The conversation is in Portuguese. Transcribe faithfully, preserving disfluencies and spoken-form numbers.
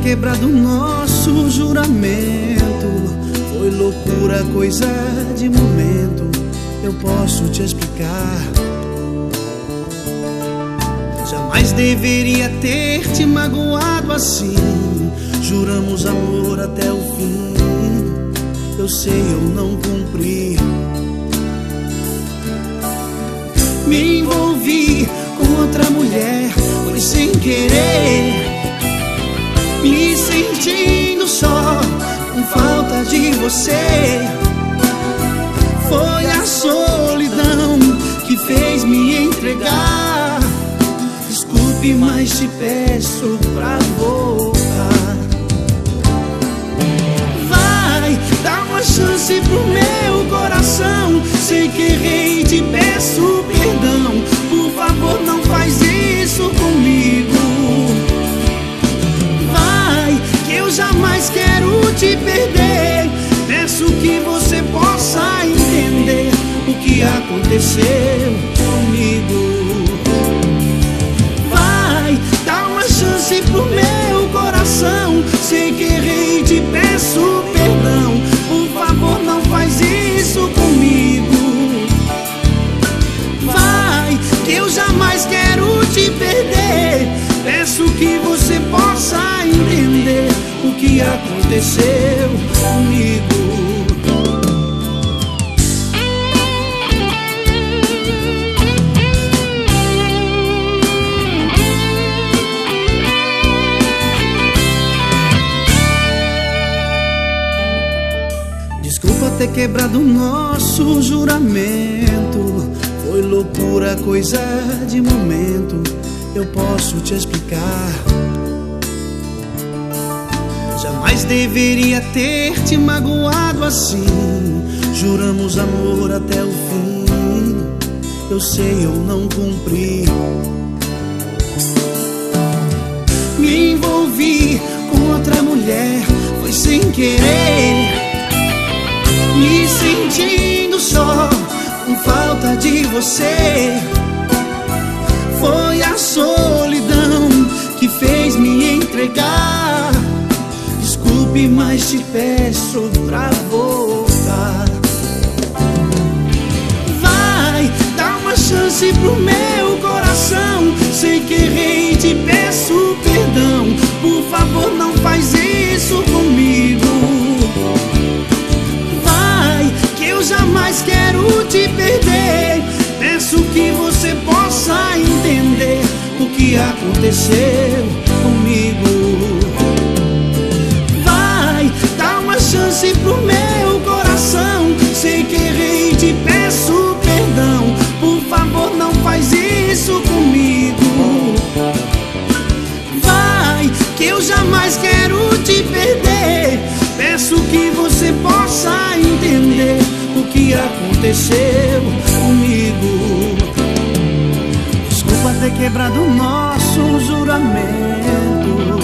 quebrado o nosso juramento. Foi loucura, coisa de momento. Eu posso te explicar. Jamais deveria ter te magoado assim. Juramos amor até o fim. Eu sei, eu não cumpri. Me envolvi com outra mulher, foi sem querer. Me sentindo só, com falta de você. Foi a solidão que fez me entregar. Desculpe, mas te peço pra voltar. Vai, dá uma chance pro meu coração. Sei que errei, te peço perdão. Por favor, não faz isso comigo. Vai, que eu jamais quero te perder. Peço que você possa entender o que aconteceu comigo. Vai, dá uma chance pro meu coração. Sei que errei, te peço perdão. Por favor, não faz isso comigo. Vai, que eu jamais quero te perder. Peço que você possa entender o que aconteceu comigo. Desculpa ter quebrado o nosso juramento. Foi loucura, coisa de momento. Eu posso te explicar. Jamais deveria ter te magoado assim. Juramos amor até o fim. Eu sei, eu não cumpri. Me envolvi com outra mulher, foi sem querer. Me sentindo só, com falta de você. Foi a solidão que fez me entregar. Desculpe, mas te peço pra voltar. Vai, dá uma chance pro meu coração. Sei que errei, te peço perdão. Por favor, não faz isso comigo. Vai, que eu jamais quero te perder. Peço que você possa entender o que aconteceu comigo. Vai, dá uma chance pro meu coração. Sei que errei, te peço perdão. Por favor, não faz isso comigo. Vai, que eu jamais quero te perder. Peço que você possa entender o que aconteceu comigo. Desculpa ter quebrado o nosso juramento.